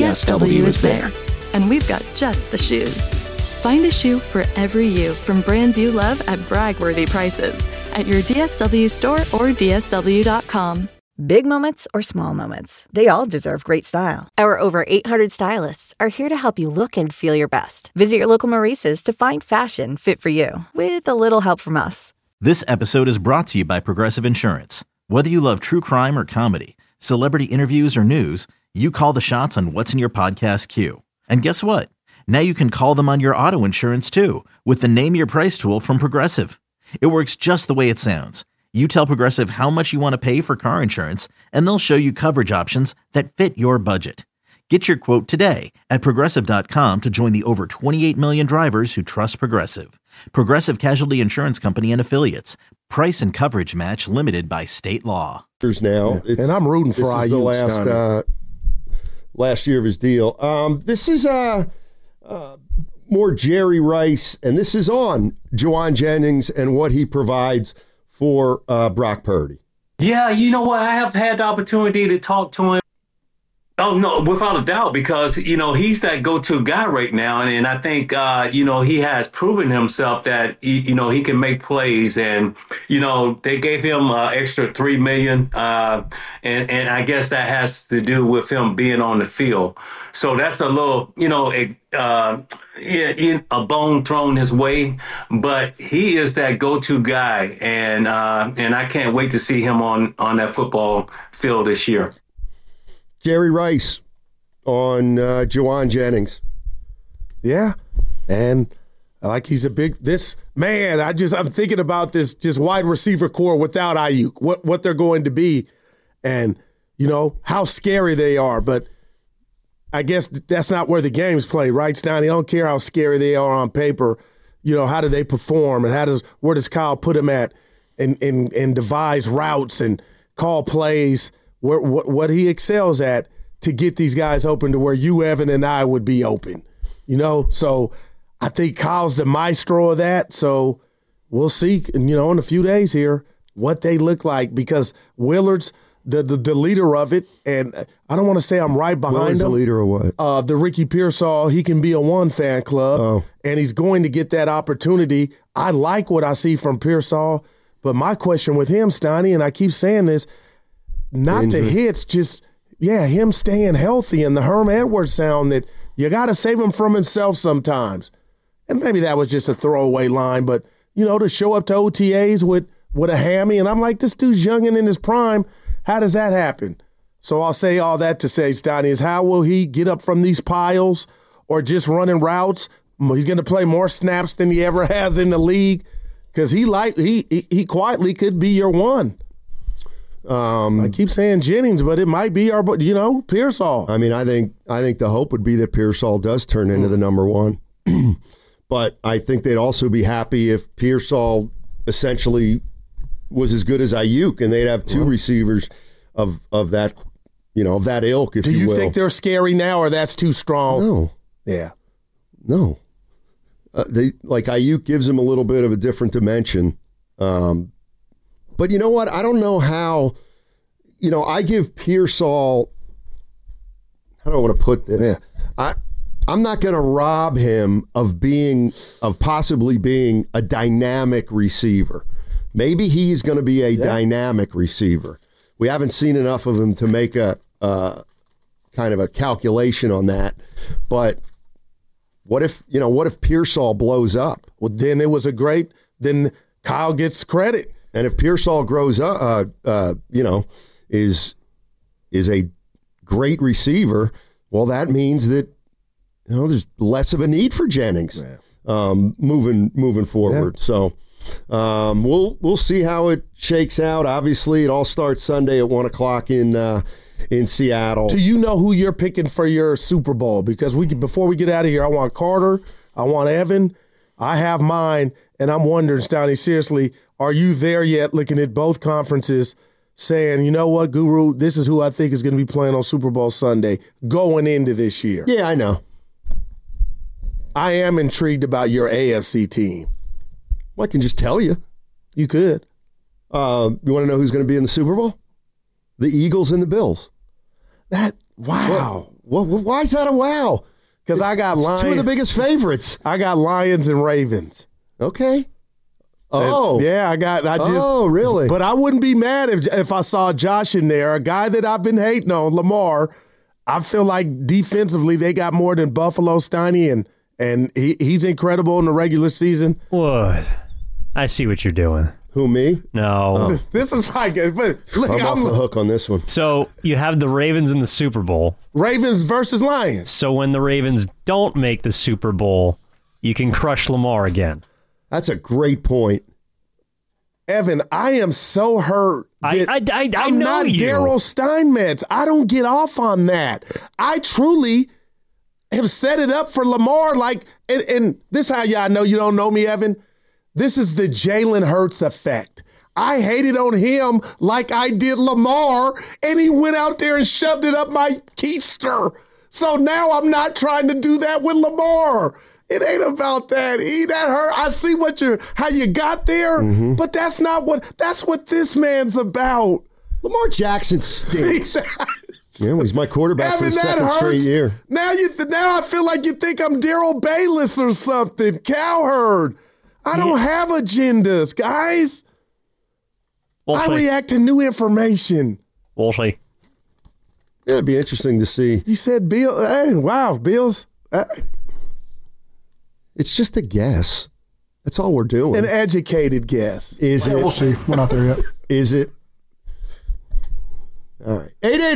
DSW is there. And we've got just the shoes. Find a shoe for every you from brands you love at brag-worthy prices at your DSW store or DSW.com. Big moments or small moments, they all deserve great style. Our over 800 stylists are here to help you look and feel your best. Visit your local Maurices to find fashion fit for you, with a little help from us. This episode is brought to you by Progressive Insurance. Whether you love true crime or comedy, celebrity interviews or news, you call the shots on what's in your podcast queue. And guess what? Now you can call them on your auto insurance too, with the Name Your Price tool from Progressive. It works just the way it sounds. You tell Progressive how much you want to pay for car insurance, and they'll show you coverage options that fit your budget. Get your quote today at Progressive.com to join the over 28 million drivers who trust Progressive. Progressive Casualty Insurance Company and Affiliates. Price and coverage match limited by state law. Now, and I'm rooting for IU. This is the last year of his deal. This is more Jerry Rice, and this is on Juwan Jennings and what he provides for Brock Purdy. Yeah, you know what? I have had the opportunity to talk to him. Oh, no, without a doubt, because, he's that go-to guy right now. And I think, he has proven himself that, he can make plays. And, they gave him extra $3 million. And I guess that has to do with him being on the field. So that's a little, a bone thrown his way. But he is that go-to guy. And I can't wait to see him on that football field this year. Jerry Rice on Jauan Jennings. Yeah. And he's I'm thinking about this just wide receiver core without Ayuk, what they're going to be and, how scary they are. But I guess that's not where the game's played, right, Steiny? I don't care how scary they are on paper. How do they perform and where does Kyle put them at and devise routes and call plays? What he excels at to get these guys open to where you, Evan, and I would be open, So I think Kyle's the maestro of that. So we'll see, in a few days here what they look like because Willard's the leader of it. And I don't want to say I'm right behind Willard's him. The leader of what? The Ricky Pearsall. He can be a one fan club, and he's going to get that opportunity. I like what I see from Pearsall, but my question with him, Steiny, and I keep saying this, not the hits, just, him staying healthy and the Herm Edwards sound that you got to save him from himself sometimes. And maybe that was just a throwaway line, but, to show up to OTAs with a hammy, and I'm like, this dude's young and in his prime. How does that happen? So I'll say all that to say, Steiny, is how will he get up from these piles or just running routes? He's going to play more snaps than he ever has in the league because he quietly could be your one. I keep saying Jennings, but it might be our, Pearsall. I mean, I think the hope would be that Pearsall does turn into the number one. But I think they'd also be happy if Pearsall essentially was as good as Ayuk, and they'd have two receivers of that, of that ilk, if you will. Do you think they're scary now, or that's too strong? No. Yeah. No. Ayuk gives them a little bit of a different dimension. But you know what? I don't know how, I give Pearsall, how do I want to put this? Yeah. I'm not going to rob him of possibly being a dynamic receiver. Maybe he's going to be a dynamic receiver. We haven't seen enough of him to make a kind of a calculation on that. But what if Pearsall blows up? Well, then then Kyle gets credit. And if Pearsall grows up, is a great receiver, well, that means that there's less of a need for Jennings moving forward. Yeah. So we'll see how it shakes out. Obviously, it all starts Sunday at 1:00 in Seattle. Do you know who you're picking for your Super Bowl? Because before we get out of here, I want Carter, I want Evan, I have mine, and I'm wondering, Steiny, seriously, are you there yet looking at both conferences saying, you know what, Guru, this is who I think is going to be playing on Super Bowl Sunday going into this year? Yeah, I know. I am intrigued about your AFC team. Well, I can just tell you. You could. You want to know who's going to be in the Super Bowl? The Eagles and the Bills. Wow. Why is that a wow? Because I got Lions. Two of the biggest favorites. I got Lions and Ravens. Okay. Oh. Oh, really? But I wouldn't be mad if I saw Josh in there, a guy that I've been hating on, Lamar. I feel like defensively they got more than Buffalo, Steiny, and he's incredible in the regular season. What? I see what you're doing. Who, me? No. This is right, but look, I'm off the hook on this one. So you have the Ravens in the Super Bowl. Ravens versus Lions. So when the Ravens don't make the Super Bowl, you can crush Lamar again. That's a great point. Evan, I am so hurt. I'm know not you. Daryl Steinmetz. I don't get off on that. I truly have set it up for Lamar. And this is how y'all know you don't know me, Evan. This is the Jalen Hurts effect. I hated on him like I did Lamar, and he went out there and shoved it up my keister. So now I'm not trying to do that with Lamar. It ain't about that. That hurt. I see how you got there, but that's what this man's about. Lamar Jackson stinks. Yeah, he's my quarterback for the second straight year. Now I feel like you think I'm Darrell Bayless or something. Cowherd. I don't have agendas, guys. I react to new information. We'll see. Yeah, it'd be interesting to see. You said Bill. Hey, wow, Bills. It's just a guess. That's all we're doing. An educated guess. Is it? We'll see. We're not there yet. Is it? All right.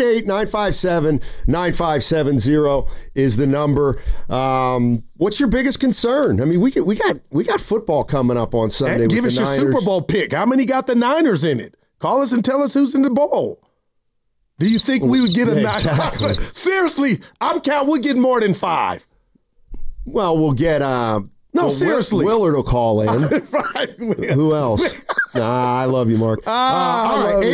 888-957-9570 is the number. What's your biggest concern? I mean, we got football coming up on Sunday. And give us your Super Bowl pick. How many got the Niners in it? Call us and tell us who's in the bowl. Do you think we would get a exactly. Seriously, we'll get more than 5. Well, we'll get seriously. Willard will call in. Right. Who else? I love you, Mark. All right,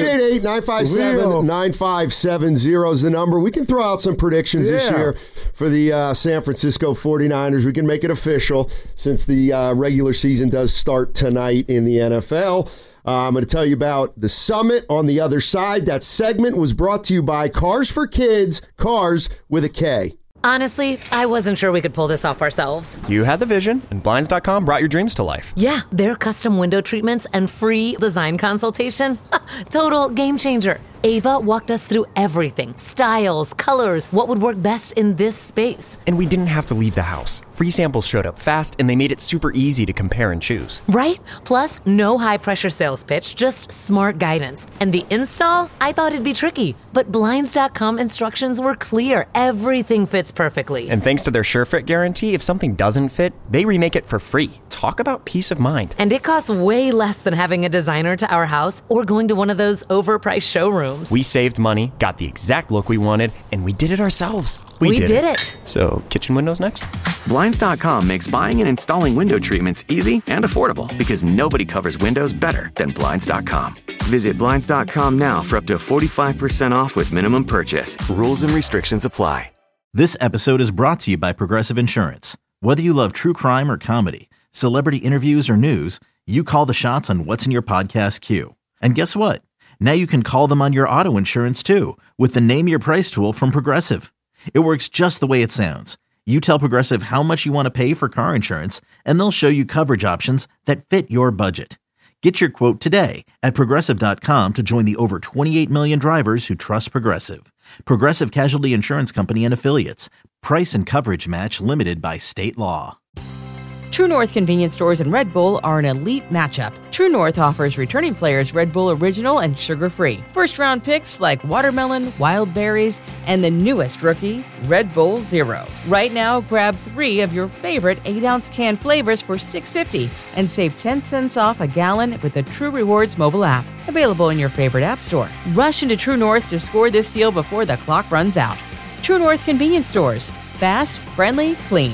888-957-9570 is the number. We can throw out some predictions this year for the San Francisco 49ers. We can make it official since the regular season does start tonight in the NFL. I'm going to tell you about the Summit on the other side. That segment was brought to you by Cars for Kids, Cars with a K. Honestly, I wasn't sure we could pull this off ourselves. You had the vision, and Blinds.com brought your dreams to life. Yeah, their custom window treatments and free design consultation. Total game changer. Ava walked us through everything. Styles, colors, what would work best in this space. And we didn't have to leave the house. Free samples showed up fast, and they made it super easy to compare and choose. Right? Plus, no high-pressure sales pitch, just smart guidance. And the install? I thought it'd be tricky, but Blinds.com instructions were clear. Everything fits perfectly. And thanks to their SureFit guarantee, if something doesn't fit, they remake it for free. Talk about peace of mind. And it costs way less than having a designer to our house or going to one of those overpriced showrooms. We saved money, got the exact look we wanted, and we did it ourselves. We did it. So, kitchen windows next? Blinds.com makes buying and installing window treatments easy and affordable because nobody covers windows better than Blinds.com. Visit Blinds.com now for up to 45% off with minimum purchase. Rules and restrictions apply. This episode is brought to you by Progressive Insurance. Whether you love true crime or comedy, celebrity interviews or news, you call the shots on what's in your podcast queue. And guess what? Now you can call them on your auto insurance too with the Name Your Price tool from Progressive. It works just the way it sounds. You tell Progressive how much you want to pay for car insurance, and they'll show you coverage options that fit your budget. Get your quote today at Progressive.com to join the over 28 million drivers who trust Progressive. Progressive Casualty Insurance Company and Affiliates. Price and coverage match limited by state law. True North convenience stores and Red Bull are an elite matchup. True North offers returning players Red Bull Original and sugar-free. First-round picks like watermelon, wild berries, and the newest rookie, Red Bull Zero. Right now, grab 3 of your favorite 8-ounce can flavors for $6.50 and save 10 cents off a gallon with the True Rewards mobile app. Available in your favorite app store. Rush into True North to score this deal before the clock runs out. True North convenience stores. Fast, friendly, clean.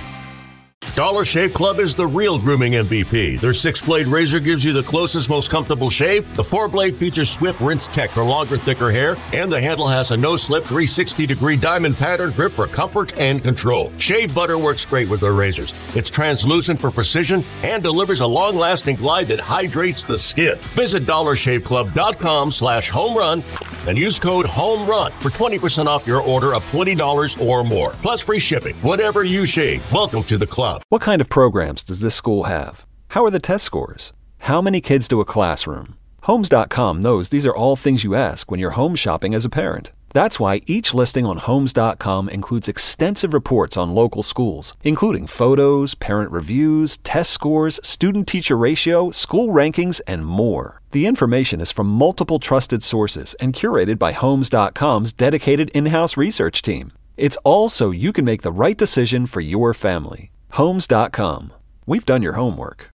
Dollar Shave Club is the real grooming MVP. Their 6-blade razor gives you the closest, most comfortable shave. The 4-blade features swift rinse tech for longer, thicker hair, and the handle has a no-slip 360-degree diamond pattern grip for comfort and control. Shave butter works great with their razors. It's translucent for precision and delivers a long-lasting glide that hydrates the skin. Visit DollarShaveClub.com/homerun and use code HOMERUN for 20% off your order of $20 or more. Plus free shipping. Whatever you shave, welcome to the club. What kind of programs does this school have? How are the test scores? How many kids to a classroom? Homes.com knows these are all things you ask when you're home shopping as a parent. That's why each listing on Homes.com includes extensive reports on local schools, including photos, parent reviews, test scores, student-teacher ratio, school rankings, and more. The information is from multiple trusted sources and curated by Homes.com's dedicated in-house research team. It's all so you can make the right decision for your family. Homes.com. We've done your homework.